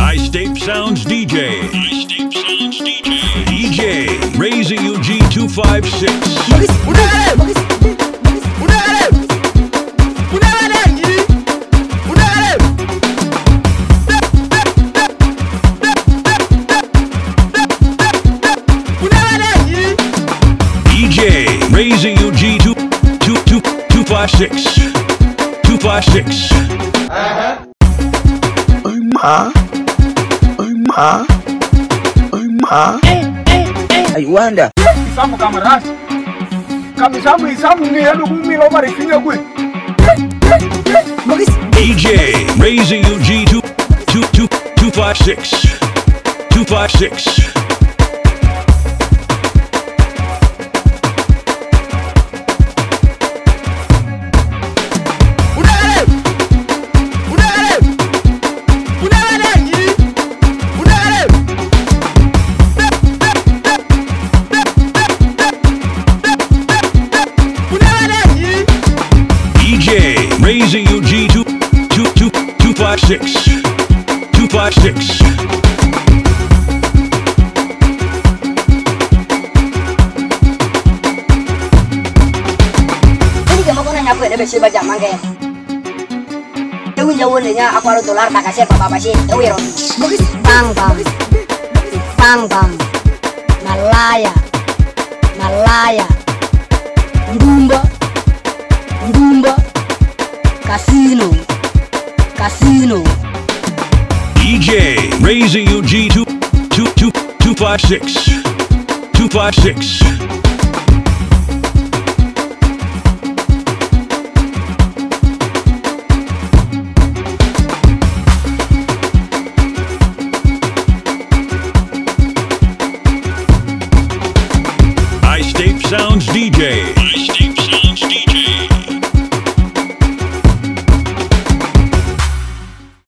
iStape Sounds DJ. iStape Sounds DJ. DJ Razy UG 256. Razy UG 256. 256. Oi ma. I wonder. Isamu kamarasi. Kamisamu isamu ni helu kumilo marifinga kwe. DJ Razy UG 256. 256. Razy UG 256. 256. Ini kamu kena nyapu ada besi baca mangke. Ewi jauh nya aku harus dolar tak kasih apa sih? Ewi ron. Bang. Malaya. Ngumba. Casino. DJ Razy UG 256. 256. iStape Sounds DJ.